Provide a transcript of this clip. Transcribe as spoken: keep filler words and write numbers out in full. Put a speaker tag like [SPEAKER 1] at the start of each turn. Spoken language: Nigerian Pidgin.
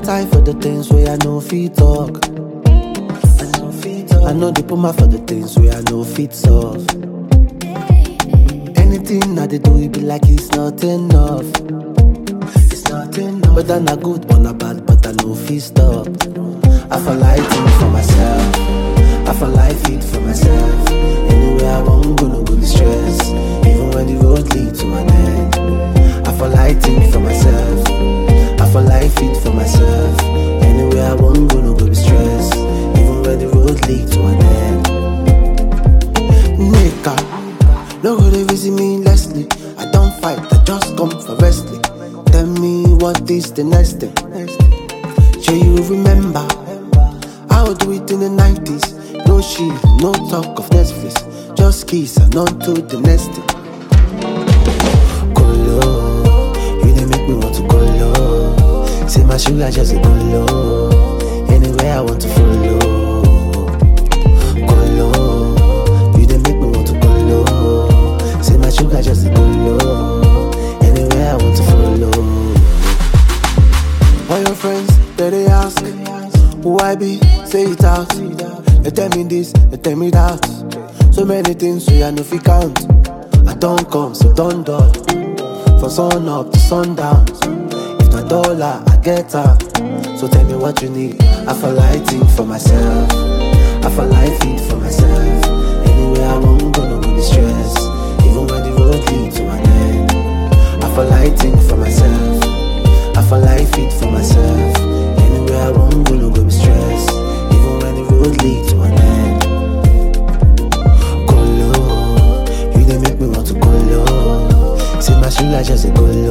[SPEAKER 1] tie for the things where I know feet talk. I know feet talk. I know they put my for the things where I know feet solve. Anything that they do, it be like it's not enough. It's not enough. But I'm not good or not bad, but I know feet stop. I feel like it for myself. I feel like it for myself. Anywhere I won't go, no go stress. Even when the road leads to an end. I feel like it for myself. I feel like it for myself. Anywhere I won't go, no go stress. Even when the road leads to an end. Nigga, no go they visit me Leslie. I don't fight, I just come for wrestling. Tell me what is the next thing. Sure you remember, I'll do it in the nineties. No shit, no talk of Netflix. Just kiss and on to the next thing. Colo, you didn't make me want to go low. Say my sugar just a go low. Anywhere I want to follow. Colo, you didn't make me want to go low. Say my sugar just a go low. Anywhere I want to follow. All your friends, they, they ask who I be, say it out. They tell me this, they tell me that. So many things we I know fi count. I don't come, so don't dull. From sun up to sundown. If not dollar, I get her. So tell me what you need. I feel like it for myself. I feel like it for myself. Anywhere I won't go, no go be stress. Even when the road leads to an end. I feel like it for myself. I feel like it for myself. Anywhere I won't go, no go be stress. Even when the road leads to an end. Colo, you didn't make me want to go low. Say my sugar just a go low.